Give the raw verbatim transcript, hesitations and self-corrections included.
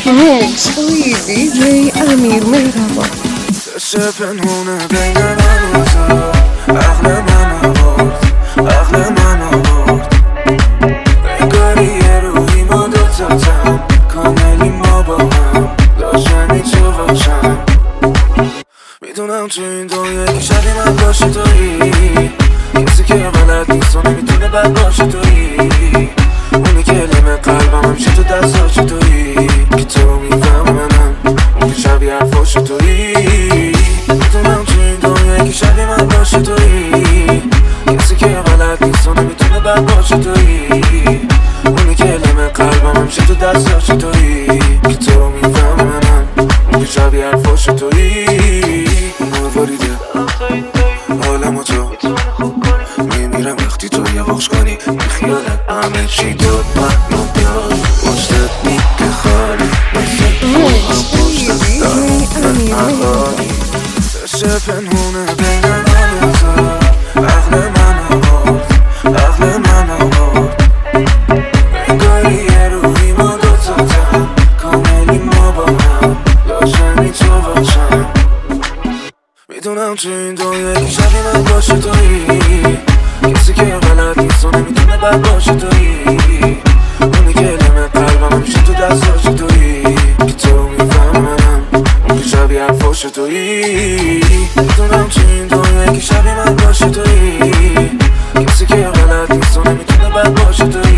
Mix توی دی جی امیر مهربان. دست پنهونه بین من و تو عقل من آورد، عقل من آورد. انگاری یه روحی ما دوتاتم، کاملی ما با هم، لازمی تو باشم. میدونم تو این دنیا یکی شبیه من باشه تویی، کسی که بلد نیست و نمیتونه بد باشه تویی، اونی که لمه قلبم همیشه تو دستاش تویی، که تو میفهم منم اون که شبیه حرفاش تویی. میدونم تو این دنیا یکی شبیه من باشه تویی، کسی که بلد نیست و نمیتونه بد باشه تویی، اونی که لمه قلبم همیشه تو دستاش تویی، که تو میفهم منم اون که شبیه حرفاش تویی. مواریده حالمو تو میمیرم وقتی تو یه بخش کنی، بیخیالت همه چی تو منو بیار پشتت میگه خالی، Mix توی دی جی امیر مهربان. دست پنهونه بین من و تو عقل من آورد، عقل من آورد. انگاری یه روحی ما دوتاتم، کاملی ما با هم، لازمی تو باشم. میدونم تو این دنیا یکی شبیه من باشه تویی، کسی که بلد نیست و نمیتونه بد باشه تویی، اونی که لمه قلبم همیشه تو دستاش تویی، که تو میفهم منم اون که شبیه حرفاش تویی. میدونم تو این دنیا یکی شبیه من باشه تویی، کسی که بلد نیست و نمیتونه بد باشه تویی،